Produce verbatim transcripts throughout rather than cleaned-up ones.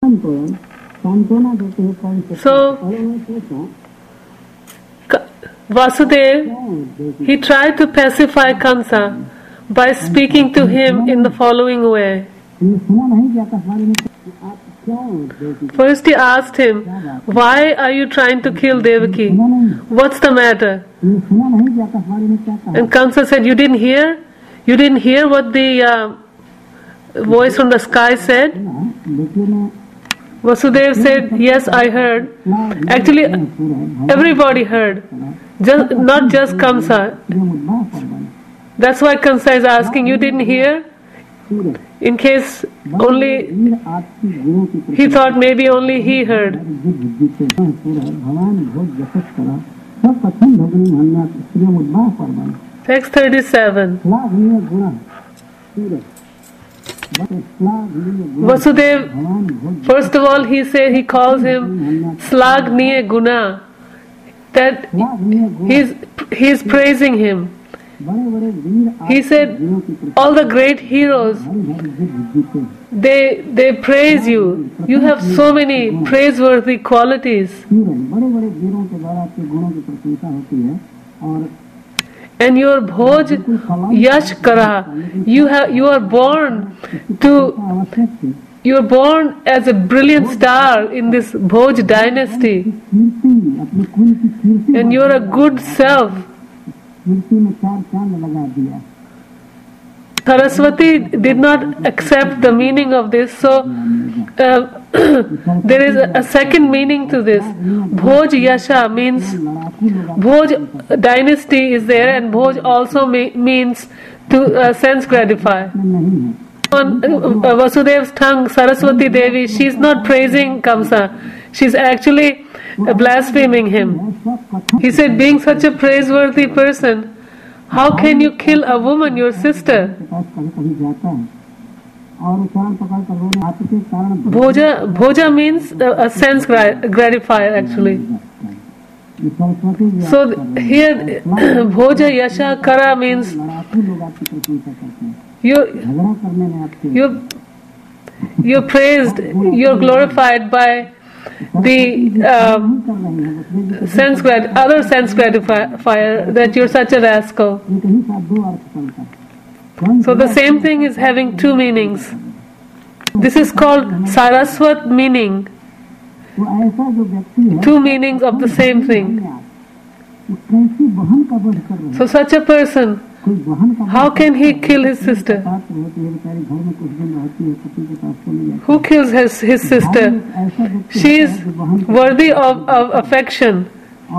So Vasudev, he tried to pacify Kamsa by speaking to him in the following way. First he asked him, why are you trying to kill Devaki? What's the matter? And Kamsa said, you didn't hear? You didn't hear what the uh, voice from the sky said? Vasudev said, yes, I heard. Actually, everybody heard. Just, not just Kamsa. That's why Kamsa is asking, you didn't hear? In case only he thought maybe only he heard. Text thirty-seven. Vasudev, first of all, he said he calls him Slagniya Guna, that he's he's praising him. He said, all the great heroes, they they praise you. You have so many praiseworthy qualities. And your Bhoj Yash Kara, you have you are born to you are born as a brilliant star in this Bhoj dynasty, and you are a good self. Saraswati did not accept the meaning of this, so uh, there is a, a second meaning to this. Bhoj Yasha means Bhoj dynasty is there, and Bhoj also me, means to uh, sense gratify. On uh, Vasudev's tongue, Saraswati Devi, she is not praising Kamsa, she is actually uh, blaspheming him. He said, being such a praiseworthy person, how can you kill a woman, your sister? Bhoja, bhoja means a, a sense gratifier actually. So here Bhoja Yasha Kara means you you you're praised, you're glorified by the um, sense grat- other sense gratifier, that you're such a rascal. So the same thing is having two meanings. This is called Saraswat meaning. Two meanings of the same thing. So such a person, how can he kill his sister? Who kills his, his sister? She is worthy of, of affection.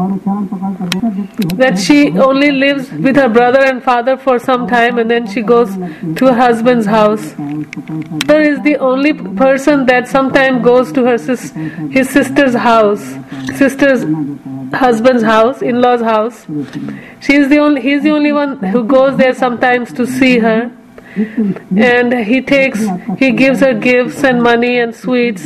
That she only lives with her brother and father for some time and then she goes to her husband's house. Mother is the only person that sometimes goes to her sis, his sister's house, sister's husband's house, in-law's house. She is the only, he is the only one who goes there sometimes to see her. And he takes, he gives her gifts and money and sweets.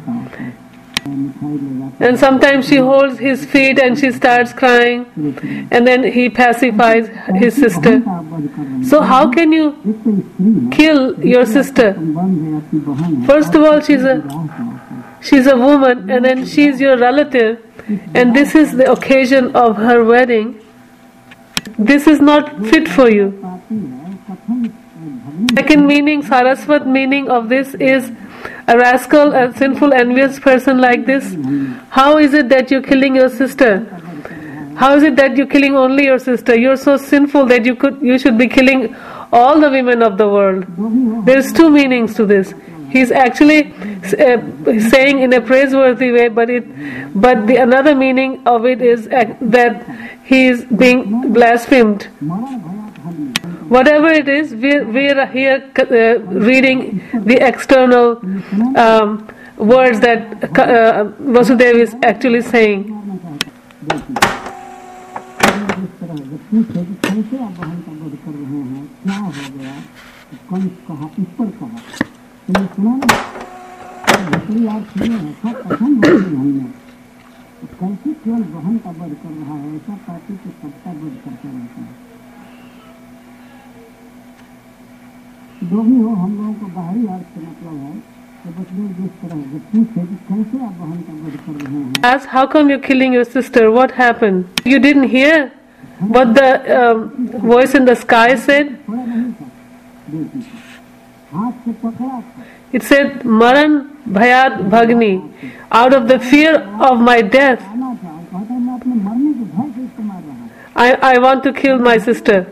And sometimes she holds his feet and she starts crying, and then he pacifies his sister. So how can you kill your sister? First of all, she's a she's a woman, and then she's your relative, and this is the occasion of her wedding. This is not fit for you. Second meaning, Saraswat meaning of this is a rascal, a sinful, envious person like this. How is it that you're killing your sister? How is it that you're killing only your sister? You're so sinful that you could, you should be killing all the women of the world. There's two meanings to this. He's actually uh, saying in a praiseworthy way, but it, but the another meaning of it is uh, that he is being blasphemed. Whatever it is, we we are here uh, reading the external um, words that uh, Vasudev is actually saying. जो भी हो, हम लोगों को बाहरी अर्थ से मतलब है Asked, how come you're killing your sister? What happened? You didn't hear what the um, voice in the sky said? It said, Maran Bhayat Bhagni, out of the fear of my death, I, I want to kill my sister.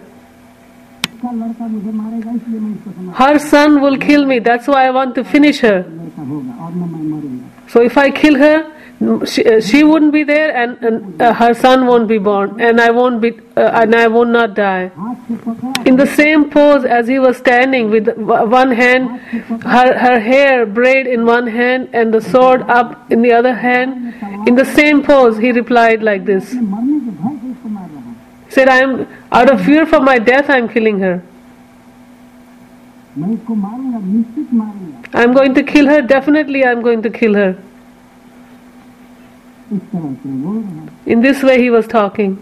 Her son will kill me, that's why I want to finish her. So if I kill her, she, she wouldn't be there, and, and uh, her son won't be born, and I won't be, uh, and I will not die. In the same pose as he was standing, with one hand, her her hair braid in one hand, and the sword up in the other hand. In the same pose, he replied like this. He said, "I am out of fear for my death. I am killing her. I am going to kill her. Definitely, I am going to kill her." In this way he was talking.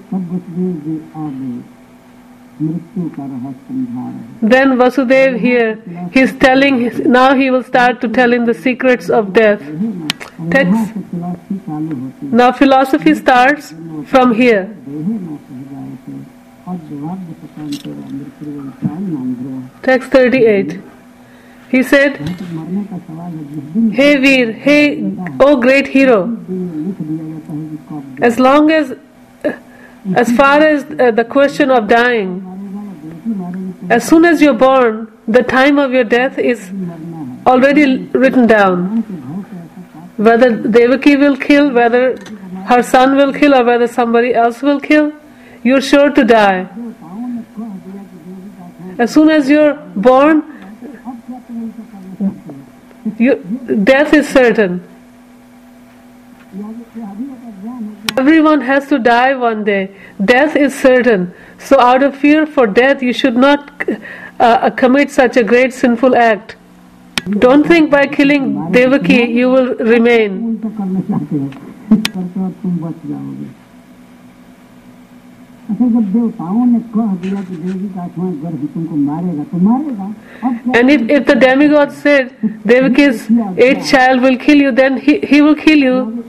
Then Vasudev here, he's telling, his, now he will start to tell him the secrets of death. Text. Now philosophy starts from here. Text thirty-eight. He said, "Hey Veer, hey, oh great hero, as long as, as far as uh, the question of dying, as soon as you're born, the time of your death is already written down. Whether Devaki will kill, whether her son will kill, or whether somebody else will kill, you're sure to die. As soon as you're born, you, death is certain. Everyone has to die one day. Death is certain. So out of fear for death, you should not uh, commit such a great sinful act. Don't think by killing Devaki you will remain. And if, if the demigod said Devaki's eighth child will kill you, then he, he will kill you.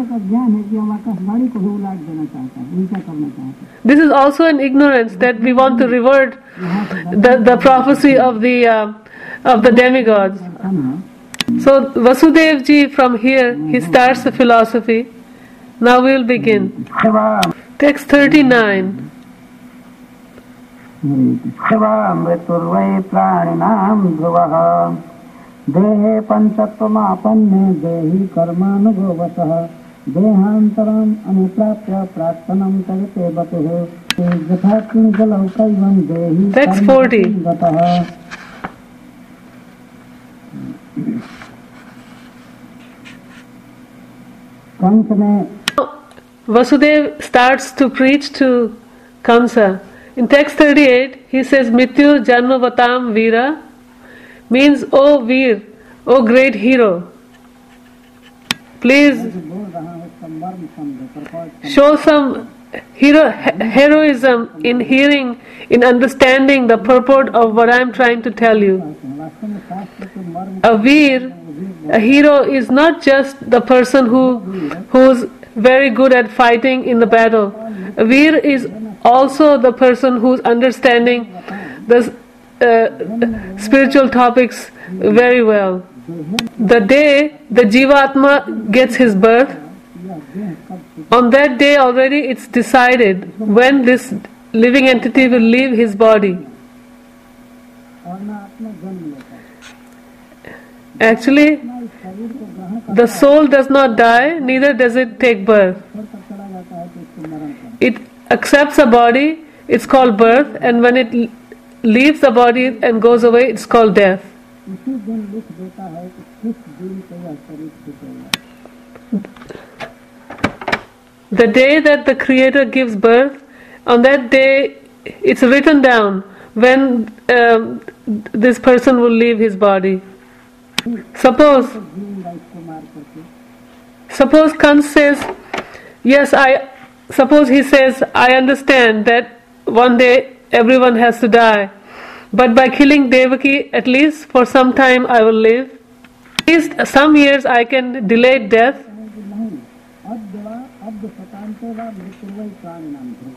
This is also an ignorance that we want to revert the, the prophecy of the uh, of the demigods. So Vasudev ji from here, he starts the philosophy. Now we will begin. Text thirty-nine. देहे पंचत्वमापन्ने देहि कर्मानुगोवतः देहांतरम् अनुप्राप्य प्रार्थनं तगते बतुः यथा किंजलौ कैवं देहि Text forty. गतः कंस ने Vasudev starts to preach to Kamsa. In text thirty-eight, he says, Mrityu Janmavatam Veera, means, O Veer, O great hero, please show some hero, heroism in hearing, in understanding the purport of what I am trying to tell you. A Veer, a hero, is not just the person who who's very good at fighting in the battle. A Veer is also the person who's understanding the uh, spiritual topics very well. The day the Jivatma gets his birth, on that day already it's decided when this living entity will leave his body. Actually, the soul does not die, neither does it take birth. It accepts a body, it's called birth, and when it leaves the body and goes away, it's called death. The day that the Creator gives birth, on that day it's written down when um, this person will leave his body. Suppose, suppose Kans says, yes, I, suppose he says, I understand that one day everyone has to die, but by killing Devaki, at least for some time I will live. At least some years I can delay death. नहीं अद्य वा अद्य शतान्ते वा मृत्युर्वै प्राणिनां ध्रुव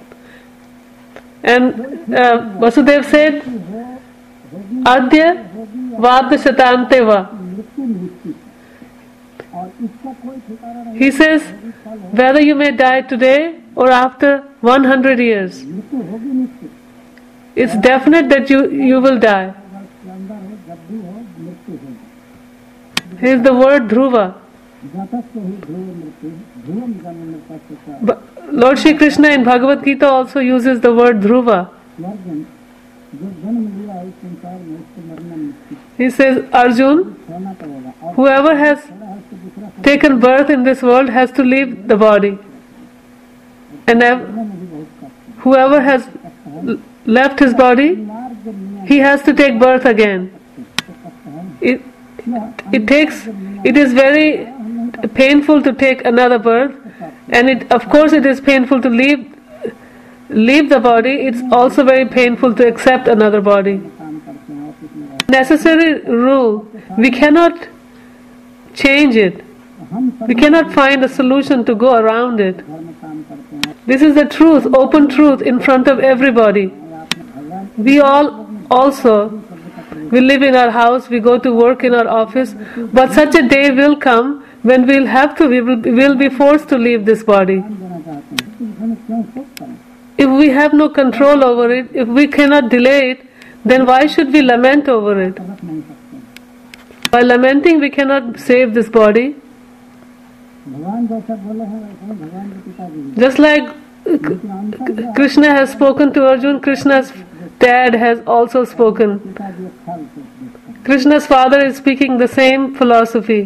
And uh, Vasudev said, Adya Vada Shatante Va. मृत्यु निश्चित है और इसका कोई ठिकाना नहीं He says, whether you may die today or after one hundred years, मृत्यु होगी निश्चित it's definite that you, you will die. वर्ष के अंदर हो जब भी हो मृत्यु होगी Here is the word Dhruva. जातस्य ही ध्रुव मृत्यु ध्रुवम जन्म मृत्यु But Lord Shri Krishna in Bhagavad Gita also uses the word Dhruva. Arjun जो जन्म लिया है इस संसार में उसको मरना निश्चित He says, Arjun, होना पड़ेगा और whoever has थोड़ा है उसको दूसरा taken birth in this world has to leave the body. And ev- में भी बहुत कष्ट है whoever has l- left his body, मार्ग जब नियम he has to take birth again. तो कष्ट है It, it takes, it is very painful to take another birth, and it, of course, it is painful to leave, leave the body. It's also very painful to accept another body. काम करते हैं office में रहते Necessary rule, we cannot change it. हैं हम सब We cannot find a solution to go around it. घर में काम करते हैं This is the truth, open truth in front of everybody. और आपने भगवान We all also, we live in our house, we go to work in our office, but such a day will come when we'll have to, we will, we will be forced to leave this body. ध्यान देना चाहते हैं तो इसमें क्यों शोक करें If we have no control over it, if we cannot delay it, then why should we lament over it? रख नहीं सकते By lamenting, we cannot save this body. भगवान जैसा बोले हैं वैसे ही भगवान के पिताजी भी Just like लेकिन अंतर है Krishna has spoken to Arjun, Krishna's dad has also spoken. पिताजी एक ख्याल से उपदेश करें Krishna's father is speaking the same philosophy.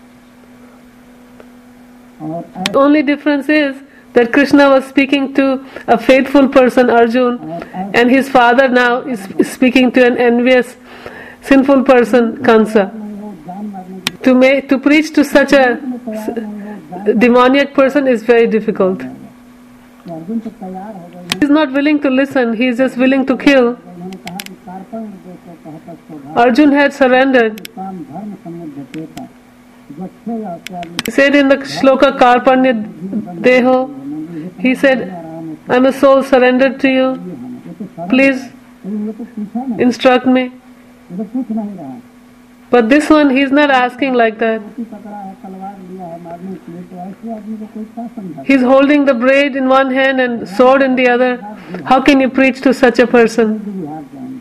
और The only difference is that Krishna was speaking to a faithful person, Arjun, and his father now is speaking to an envious, sinful person, Kansa. वो जान मारने की To make, to preach to such a s- demoniac person is very difficult. तो अर्जुन तो तैयार हो गए He is not willing to listen, he is just willing to kill. उन्होंने कहा कि कार्पण देखो कहता स्वभाव Arjun had surrendered. काम धर्म समुद्र देता गच्छे या त्यागी He said in the shloka Karpanya Deho, he said, I am a soul surrendered to you, ये तो सरल please लेकिन ये तो पूछा नहीं instruct me. ये तो पूछ नहीं रहा But this one, he is not asking like that. रोटी पकड़ा है तलवार लिया है मारने के लिए तो ऐसे आदमी को कोई क्या समझा He is holding the braid in one hand and sword in the other. How can you preach to such a person? भी हार जाएंगे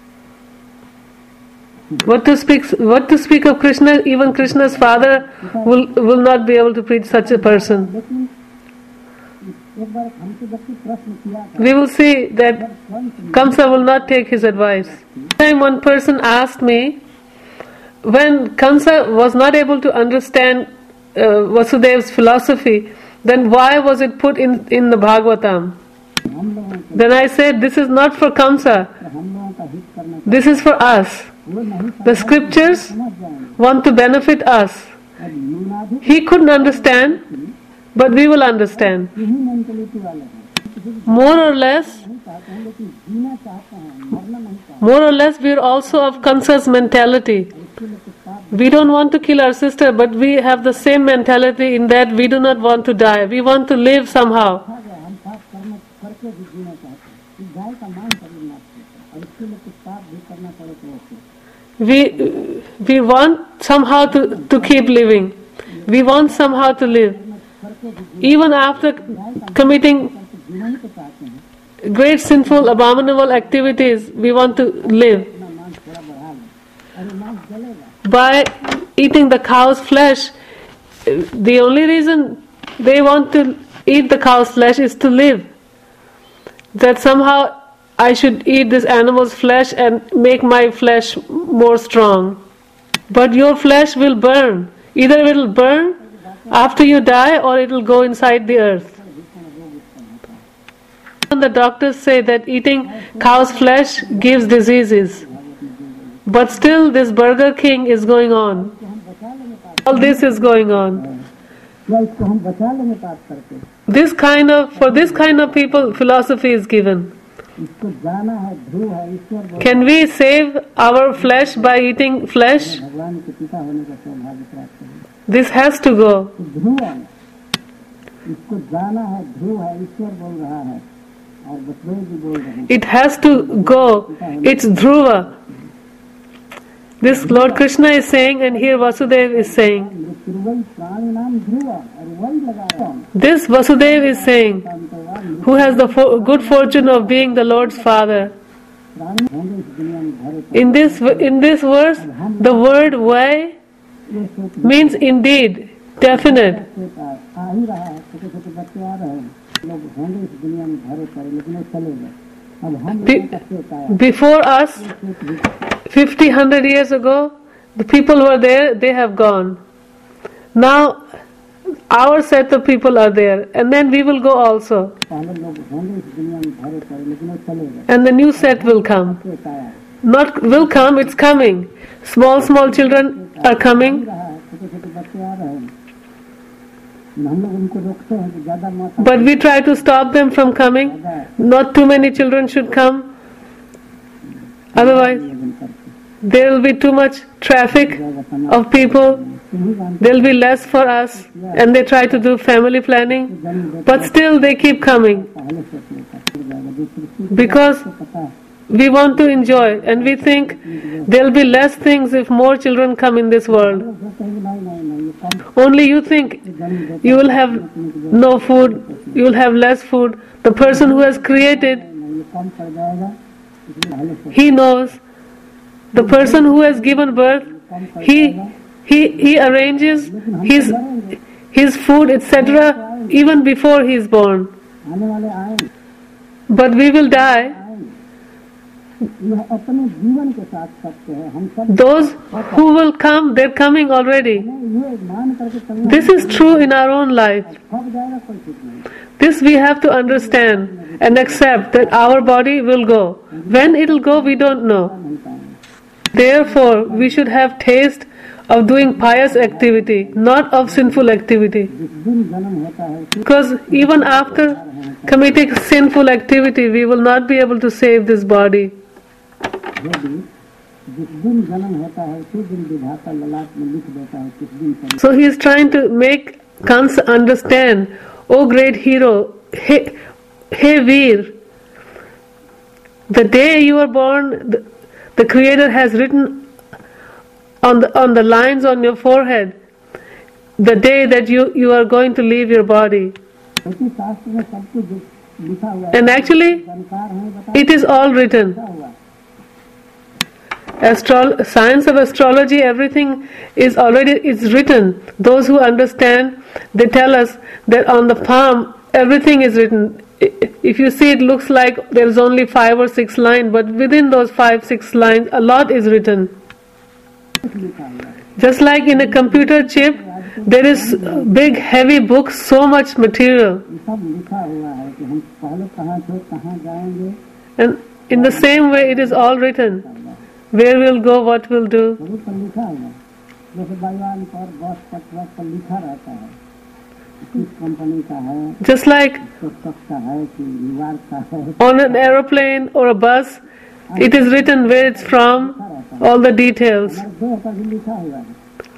What to speak? What to speak of Krishna? Even Krishna's father will will not be able to preach such a person. लेकिन एक बार हमसे व्यक्ति प्रश्न किया था We will see that स्वयं से Kamsa will not take his advice. One time one person asked me, when Kamsa was not able to understand uh, Vasudev's philosophy, then why was it put in, in the Bhagavatam? हम लोगों को Then I said, this is not for Kamsa, हम लोगों का हित करने का this is for us. वो नहीं The scriptures समझ जाएंगे want to benefit us. और न्यूनाधिक He couldn't understand, but we will understand. यही मेंटलिटी वाले हैं किसी को More or less, नहीं चाहते हैं लेकिन जीना चाहते हैं मरना नहीं चाहते more or less, we are also of Kamsa's mentality. इसके लिए कुछ साथ We don't want to kill our sister, but we have the same mentality in that we do not want to die. We want to live somehow. खा गया हम साथ करने करके भी जीना चाहते हैं इस गाय का मान शरीर नाश करता है और इसके लिए कुछ साथ भी करना पड़े तो okay We we want somehow to, to keep living. We want somehow to live. करके भी Even after committing करके जीना ही तो चाहते हैं great sinful, abominable activities, we want to live. अपना मान थोड़ा बढ़ा लें और ये मान जलेगा By eating the cow's flesh, the only reason they want to eat the cow's flesh is to live. That somehow I should eat this animal's flesh and make my flesh more strong. But your flesh will burn. Either it will burn after you die or it will go inside the earth. And the doctors say that eating cow's flesh gives diseases. But still this Burger King is going on. All this is going on. या इसको हम बचा लेंगे पाप करके This kind of, for this kind of people, philosophy is given. इसको जाना है, ध्रुव है, ईश्वर बोल Can we save our flesh by eating flesh? भगवान के पिता होने का सौभाग्य प्राप्त है। This has to go. तो ध्रुव है, इसको जाना है, ध्रुव है, ईश्वर बोल रहा है और वसुदेव जी बोल रहे हैं। It has to go. It's Dhruva. This Lord Krishna is saying, and here Vasudev is saying. मृत्युर्वै प्राणी नाम ध्रुव और वही लगा रहा है। This Vasudev is saying, who has the fo- good fortune of being the Lord's father. प्राणी होंगे इस दुनिया में भरे In this in this verse, the word "why" ये सोच means indeed, definite. आ ही रहा है, छोटे छोटे बच्चे आ रहे हैं, लोग होंगे इस दुनिया में भरे पड़े, लेकिन वो चले गए। अब हम लोगों का चेत आया, Before us, fifty, one hundred years ago, the people were there, they have gone. Now, our set of people are there, and then we will go also. पहले लोग होंगे इस दुनिया में भरे पड़े, लेकिन वो चले गए। And the new set will come. चेत आया, Not will come, it's coming. Small, small children are coming, रहा है, छोटे छोटे बच्चे आ रहे हैं, हम लोग उनको रोकते हैं कि ज्यादा मत but we try to stop them from coming. Not too many children should come. Otherwise, there will be too much traffic of people. There will be less for us. And they try to do family planning. But still they keep coming. पहले सोच लेता Because पता है we want to enjoy. And we think there will be less things if more children come in this world. सोचते हैं कि नहीं नहीं नहीं ये कम Only you think you will have no food. You will have less food. The person who has created, नहीं ये कम पड़ जाएगा, इसलिए पहले सोच he knows. The person who has given birth, he he he arranges his his food, et cetera, even before he is born. आने वाले आएंगे But we will die. आएंगे यह अपने जीवन के साथ सत्य है। हम सब Those who will come, they're coming already. ये मान करके चलना, This is true in our own life. फंस जाएगा कोई ठीक नहीं। This we have to understand and accept that our body will go. When it will go, we don't know. नहीं पाएंगे। Therefore, we should have taste of doing pious activity, not of sinful activity. जिस दिन जन्म होता है उसी Because even after committing sinful activity, we will not be able to save this body. यदि जिस दिन जन्म होता है उसी दिन विधाता ललाट में लिख देता है किस दिन शरीर So he is trying to make Kansa understand, O great hero, hey, hey Veer, the day you were born, the, the Creator has written on the on the lines on your forehead the day that you, you are going to leave your body. ज्योतिष शास्त्र में सब कुछ लिखा हुआ है। And actually, जानकार हैं बता it is all written. हुआ Astro- science of astrology, everything is already is written. Those who understand, they tell us that on the palm everything is written. I- If you see, it looks like there is only five or six lines, but within those five six lines, a lot is written. कुछ लिखा हुआ है। Just like in a computer chip, there is big heavy books, so much material, ये सब लिखा हुआ है कि हम पहले कहाँ थे, कहाँ जाएंगे, and in the same way, it is all written. Where we'll go, what we'll do. जरूर पर लिखा हुआ है। जैसे बाजार पर बस पर ट्रक पर लिखा रहता है किस कंपनी का है, Just like पुस्तक का है कि न्यूयॉर्क का है, on an aeroplane or a bus, it is written where it's from, all the details. हमारे देह पर भी लिखा हुआ है।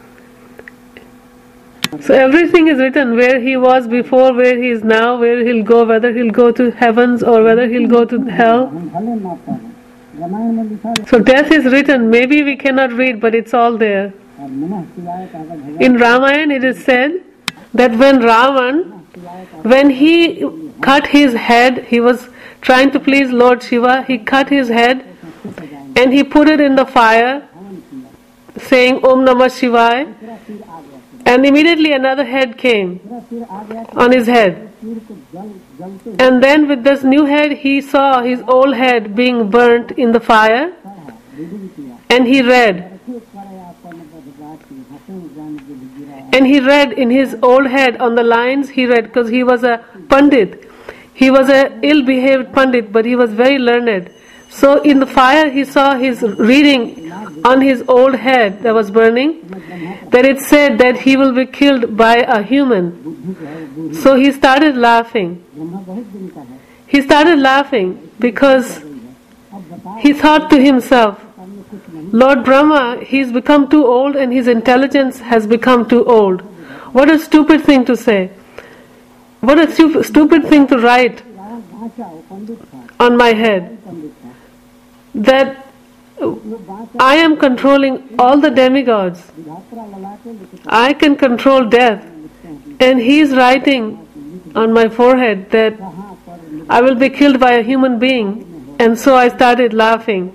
So everything is written, where he was before, where he is now, where he'll go, whether he'll go to heavens or whether he'll go to hell. हम भले ना पढ़े, रामायण में लिखा है So death is written. Maybe we cannot read, but it's all there. और मनः शिवाय का अगर भगवान In Ramayana, it is said that when Ravan, when he cut his head, he was trying to please Lord Shiva. He cut his head and he put it in the fire, saying Om Namah Shivaya. पूरा सिर आ गया, And immediately another head came पूरा सिर आ गया, on his head. सिर को जल जलते And then with this new head, he saw his old head being burnt in the fire. हुआ, रीडिंग किया, And he read. रखे करे आपन बदबात की हंसे जान के गिरा, And he read in his old head on the lines he read, because he was a pandit. He was a ill-behaved pandit, but he was very learned. So in the fire he saw his reading on his old head that was burning, that it said that he will be killed by a human. बुद्धि जो है बूढ़ी, So he started laughing. Brahma बहुत दिन का है, he started laughing because he thought to himself, Lord Brahma, he's become too old and his intelligence has become too old. What a stupid thing to say. What a stu- stupid thing to write on my head. That I am controlling all the demigods. I can control death. And he is writing on my forehead that I will be killed by a human being. And so I started laughing.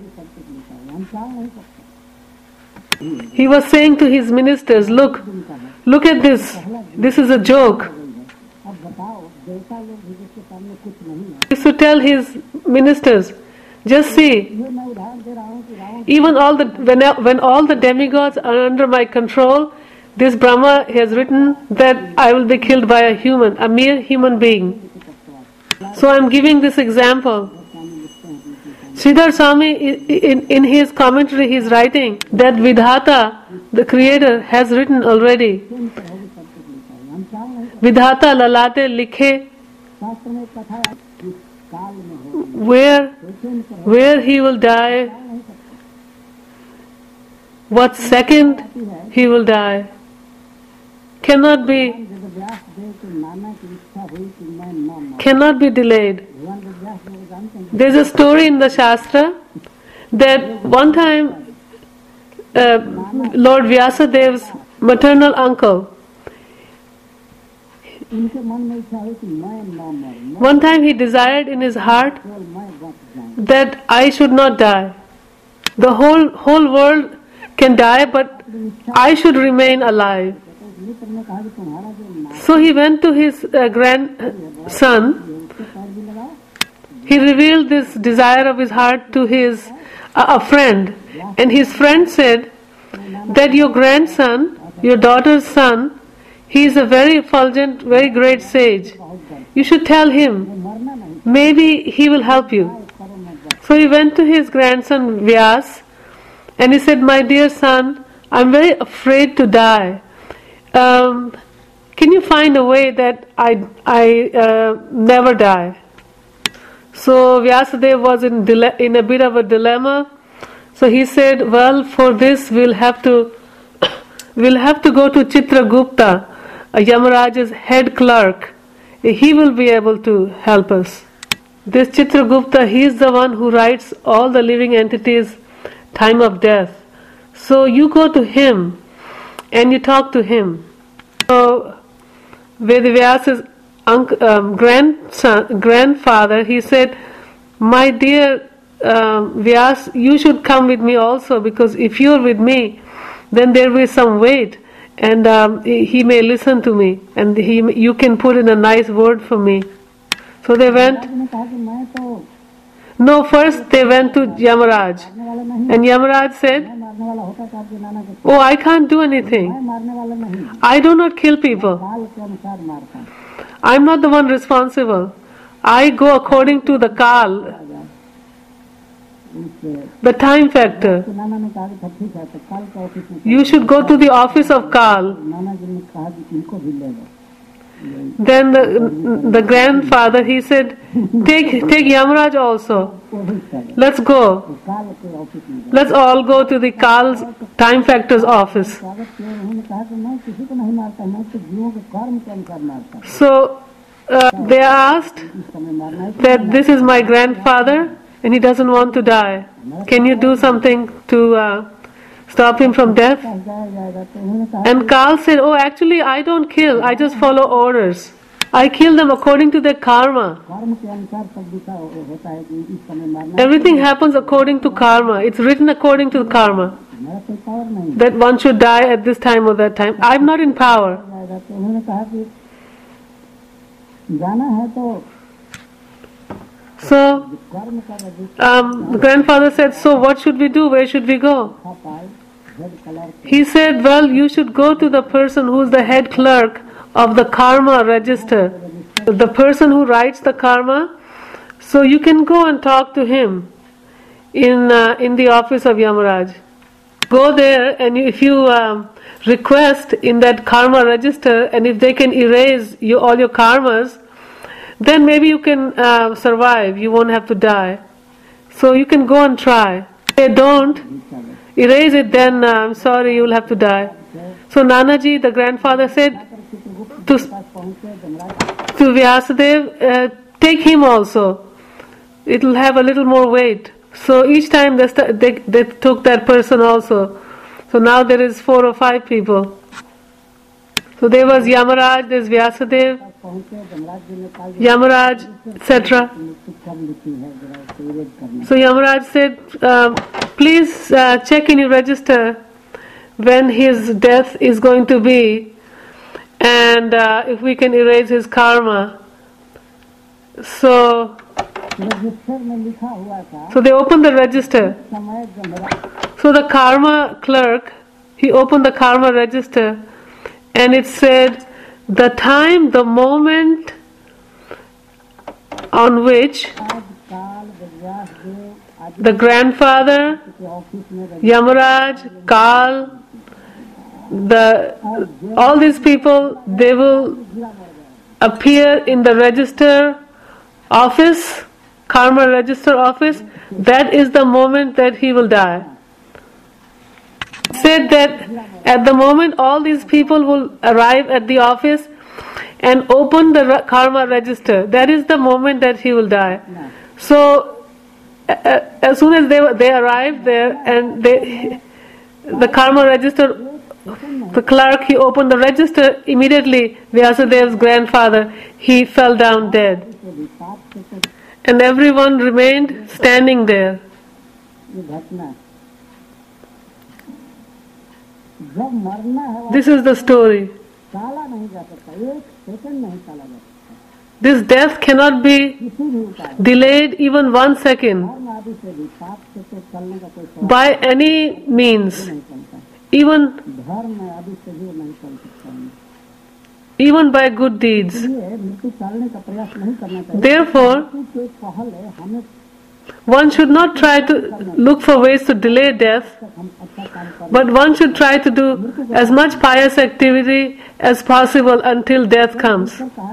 He was saying to his ministers, look, look at this. This is a joke. He used to tell his ministers, just see, even all the when, when all the demigods are under my control, this Brahma has written that I will be killed by a human, a mere human being. So I am giving this example. Sridhar Swami, in, in his commentary, he is writing that Vidhata, the Creator, has written already. Vidhata lalate likhe, where, where he will die, what second he will die, cannot be, cannot be delayed. There's a story in the Shastra that one time uh, Lord Vyasadev's maternal uncle, one time he desired in his heart that I should not die. The whole whole world can die, but I should remain alive. So he went to his uh, grandson. He revealed this desire of his heart to his uh, a friend, and his friend said that your grandson, your daughter's son, he is a very effulgent, very great sage. You should tell him. Maybe he will help you. So he went to his grandson Vyas, and he said, my dear son, I'm very afraid to die. Um, can you find a way that I, I uh, never die? So Vyasadeva was in, dile- in a bit of a dilemma. So he said, well, for this we'll have to we'll have to go to Chitragupta, Yamaraj's head clerk. He will be able to help us. This Chitragupta, he is the one who writes all the living entities' time of death. So you go to him and you talk to him. So Vedavyasa's uncle, um, grandson, grandfather, he said, my dear um, Vyas, you should come with me also, because if you're with me, then there will be some weight, and um, he may listen to me, and he, you can put in a nice word for me. So they went. No, first they went to Yamaraj, and Yamaraj said, oh, I can't do anything. I do not kill people. I'm not the one responsible. I go according to the Kal, the time factor. You should go to the office of Kal. Then the, the grandfather, he said, take take Yamaraj also. Let's go. Let's all go to the Kal's time factor's office. So uh, they asked that this is my grandfather and he doesn't want to die. Can you do something to uh, stop him from death? And Kal said, oh, actually I don't kill, I just follow orders. I kill them according to their karma. Everything happens according to karma. It's written according to karma, that one should die at this time or that time. I'm not in power. So um, the grandfather said, so what should we do? Where should we go? He said, well, you should go to the person who is the head clerk of the karma register, the person who writes the karma. So you can go and talk to him in uh, in the office of Yamaraj. Go there, and if you um, request in that karma register, and if they can erase you, all your karmas, then maybe you can uh, survive, you won't have to die. So you can go and try. If they don't erase it, then uh, I'm sorry, you will have to die. So Nanaji, the grandfather, said to, to Vyasadeva, uh, take him also. It will have a little more weight. So each time they, st- they, they took that person also. So now there is four or five people. So there was Yamaraj, there's Vyasadeva, Yamaraj, et cetera. So Yamaraj said, uh, please uh, check in your register when his death is going to be, and uh, if we can erase his karma. So, so they opened the register. So the karma clerk, he opened the karma register, and it said the time, the moment on which the grandfather, Yamaraj, Kal, the all these people, they will appear in the register office, karma register office. That is the moment that he will die. Said that at the moment all these people will arrive at the office and open the karma register. That is the moment that he will die. So uh, as soon as they they arrive there and they the karma register, the clerk, he opened the register, immediately Vyasadev's grandfather, he fell down dead. And everyone remained standing there. This is the story. This death cannot be delayed even one second by any means, even even by good deeds. Therefore, one should not try to look for ways to delay death, but one should try to do as much pious activity as possible until death comes.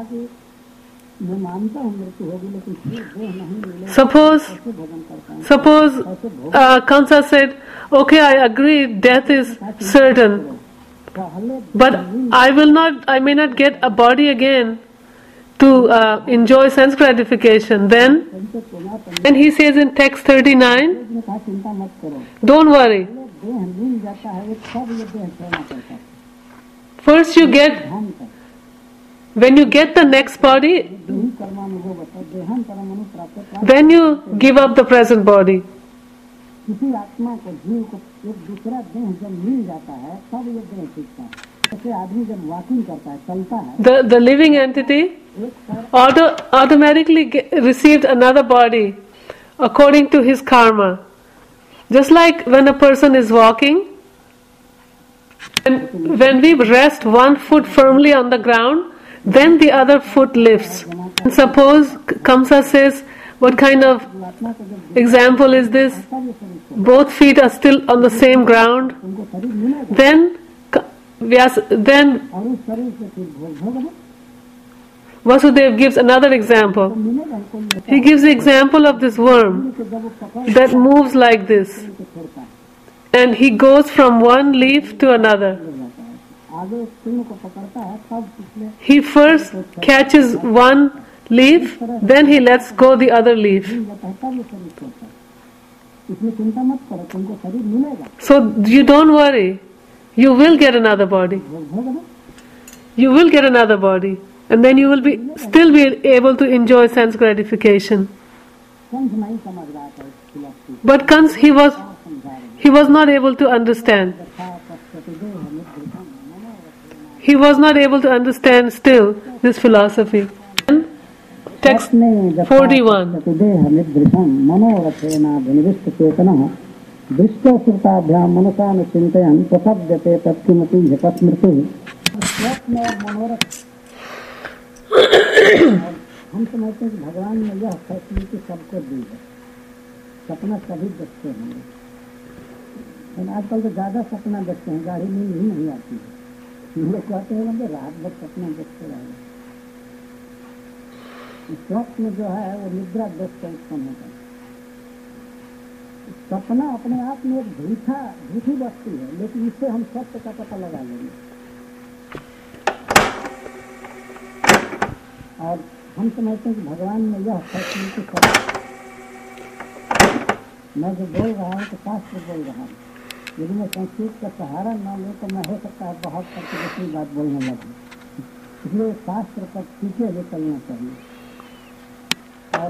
Suppose, suppose uh, Kamsa said, okay, I agree, death is certain, but I will not, I may not get a body again to uh, enjoy sense gratification. Then, and he says in text thirty-nine, don't worry. First you get, when you get the next body, then you give up the present body. The, the living entity auto, automatically get, received another body according to his karma. Just like when a person is walking, and when we rest one foot firmly on the ground, then the other foot lifts. And suppose Kamsa says, what kind of example is this? Both feet are still on the same ground. Then, then Vasudev gives another example. He gives the example of this worm that moves like this, and he goes from one leaf to another. He first catches one leaf, then he lets go the other leaf. So you don't worry, you will get another body. You will get another body, and then you will be still be able to enjoy sense gratification. But Kans, he was he was not able to understand. He was not able to understand still this philosophy. Text forty-one. हम समझते हैं कि भगवान ने यह facility सबको दी है, सपना सभी देखते हैं, लेकिन आजकल तो ज़्यादा सपना देखते हैं, गाड़ी नींद ही नहीं आती है। लोग कहते हैं मतलब रात भर सपना देखते रहेंगे। स्वप्न जो है वो निद्रा दोष से उत्पन्न होता है। सपना अपने आप में एक झूठा झूठी वस्तु है, लेकिन इससे हम सत्य का पता लगा लेंगे। और हम समझते हैं कि भगवान ने यह फैसले की तरह मैं जो बोल रहा हूँ तो शास्त्र बोल रहा हूँ, यदि मैं संस्कृत का सहारा न लूँ तो मैं हो सकता है बहुत करके दूसरी बात बोलने लगूँ। इसलिए शास्त्र पर पीछे ले चलना चाहिए। और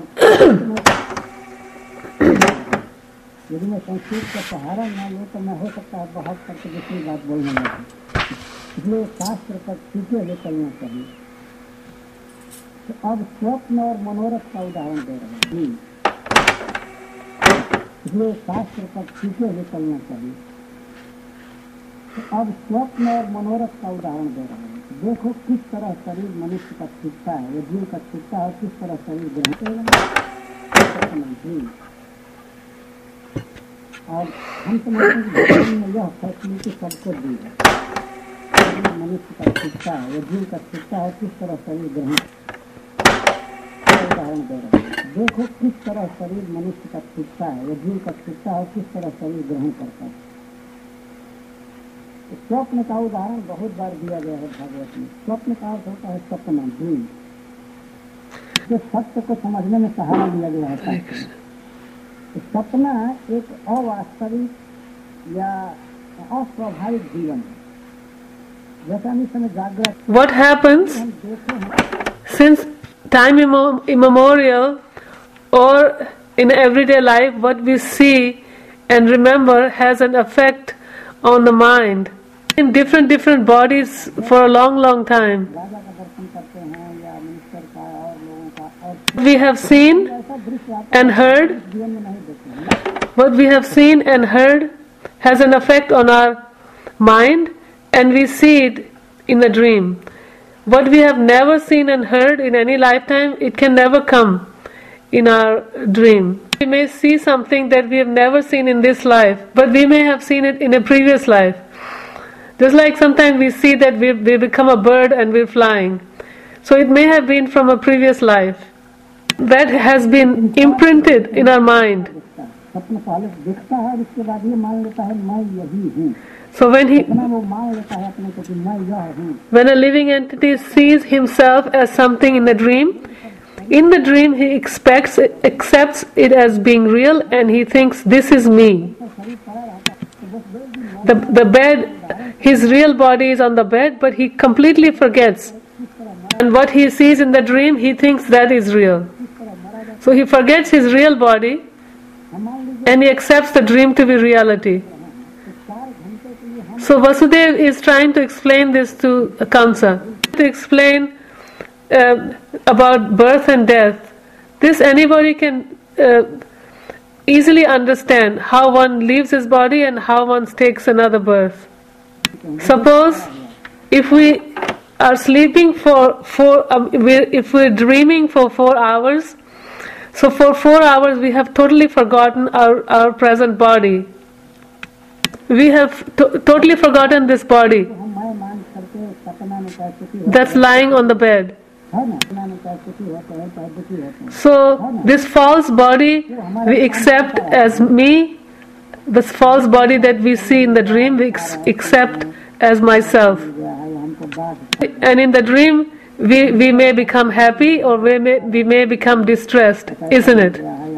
यदि मैं संस्कृत का सहारा न लूँ तो मैं हो सकता है बहुत करके दूसरी बात बोलने लगूँ। इसलिए शास्त्र पर पीछे ले चलना चाहिए। तो अब स्वप्न और मनोरथ का उदाहरण दे रहे हैं, इसलिए शास्त्र पर पीछे ले चलना चाहिए। तो अब स्वप्न और मनोरथ का उदाहरण दे रहे हैं। देखो किस तरह शरीर मनुष्य का छूटता है, यह जीव का छूटता है, किस तरह शरीर ग्रहण करेगा। और हम समझते हैं कि भगवान ने यह फैसिलिटी सबको दी है। शरीर मनुष्य का छूटता है, यह जीव का छूटता है, किस तरह शरीर ग्रहण उदाहरण दे रहे हैं। देखो किस तरह शरीर मनुष्य का छूटता है, यह जीव का छूटता है, किस तरह शरीर ग्रहण करता है। स्वप्न का उदाहरण बहुत बार दिया गया है भागवत में। स्वप्न का अर्थ होता है सपना, ड्रीम, जो सत्य को समझने में सहारा लिया गया है। सपना एक अवास्तविक या अस्वाभाविक जीवन है, जैसा हम इस समय जागृत। What happens since time immemorial or in everyday life, what we see and remember has an effect on the mind in different different bodies for a long long time. We have seen and heard, what we have seen and heard has an effect on our mind, and we see it in a dream. What we have never seen and heard in any lifetime, it can never come in our dream. We may see something that we have never seen in this life, but we may have seen it in a previous life. Just like sometimes we see that we, we become a bird and we're flying. So it may have been from a previous life. That has been imprinted in our mind. So when he, when a living entity sees himself as something in the dream, in the dream he expects, accepts it as being real, and he thinks, this is me. The, the bed, his real body is on the bed, but he completely forgets. And what he sees in the dream, he thinks that is real. So he forgets his real body and he accepts the dream to be reality. So Vasudeva is trying to explain this to Kamsa, to explain uh, about birth and death. This anybody can uh, easily understand, how one leaves his body and how one takes another birth. Suppose if we are sleeping for four, um, we're, if we're dreaming for four hours, so for four hours we have totally forgotten our, our present body. We have to- totally forgotten this body that's lying on the bed. So this false body we accept as me, this false body that we see in the dream we ex- accept as myself. And in the dream we, we may become happy or we may, we may become distressed, isn't it?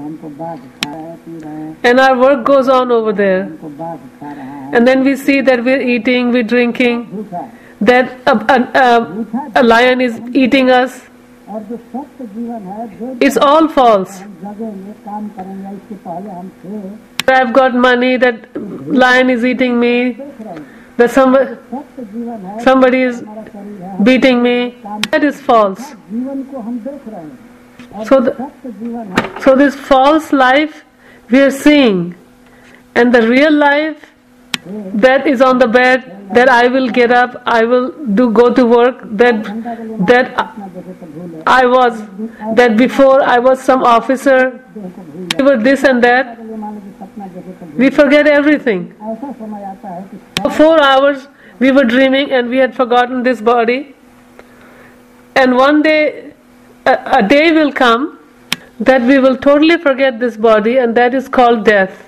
And our work goes on over there. And then we see that we're eating, we're drinking, that a, a, a, a lion is eating us. It's all false. I've got money, that lion is eating me, that somebody, somebody is beating me. That is false. So, the, so this false life we are seeing, and the real life that is on the bed, that I will get up, I will do go to work, that that I was, that before I was some officer, we were this and that. We forget everything. For four hours we were dreaming and we had forgotten this body. And one day a, a day will come that we will totally forget this body, and that is called death.